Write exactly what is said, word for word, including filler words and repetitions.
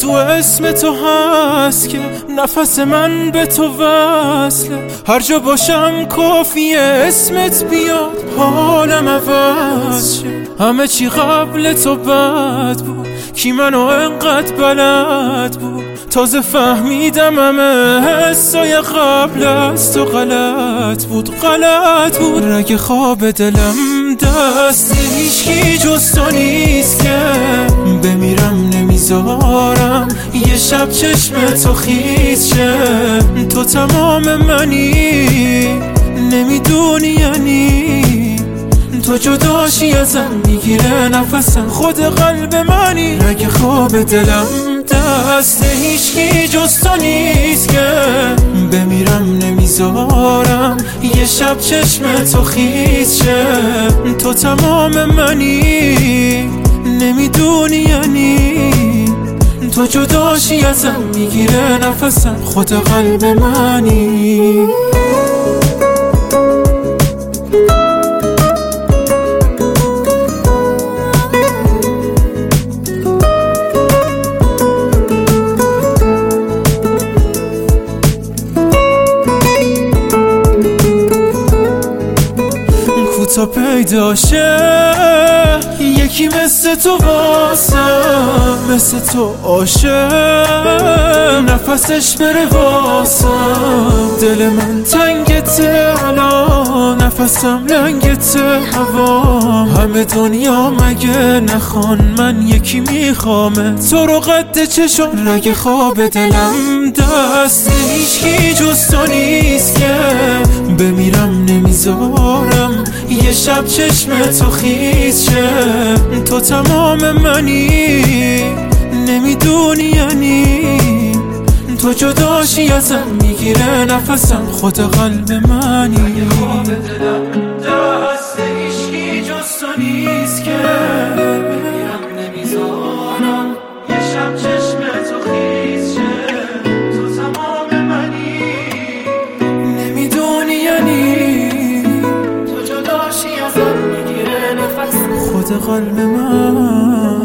تو اسم تو هست که نفس من به تو وصله. هر جا باشم کافیه اسمت بیاد حالم عوض شه. همه چی قبل تو بد بود، کی منو انقدر بلد بود. تازه فهمیدم همه حسای قبل از تو غلط بود، غلط بود. رگ خواب دلم دست هیچکی جز تو نیست که بمیرم نمیذارم یه شب چشم تو خیز شه. تو تمام منی نمیدونی یعنی تو جداشی ازم میگیره نفسم، خود قلب منی. رگ خواب دلم دست هیچکی جز تو نیست که بمیرم نمیذارم یه شب چشم تو خیز شه. تو تمام منی نمیدونی یعنی تو جداشی ازم میگیره نفسم، خود قلب منی. تا پیدا شه یکی مثل تو واسم، مثل تو عاشق نفسش بره واسم. دل من تنگته الان نفسم لنگته هوام. همه دنیا مگه نخوان من یکی میخوامه تو رو قد چشم. رگ خواب دلم دست هیچکی جز تو نیست که بمیرم نمیذارم یه شب چشم تو خیز شه. تو تمام منی نمیدونی یعنی تو جداشی ازم میگیره نفسم، خود قلب منی. خواب دلم دست هیچکی جز تو نیست که بمیرم نمیذارم یه شب چشم تو خیز شه. تو تمام منی نمیدونی یعنی تو جداشی ازم میگیره نفسم، خود قلب من.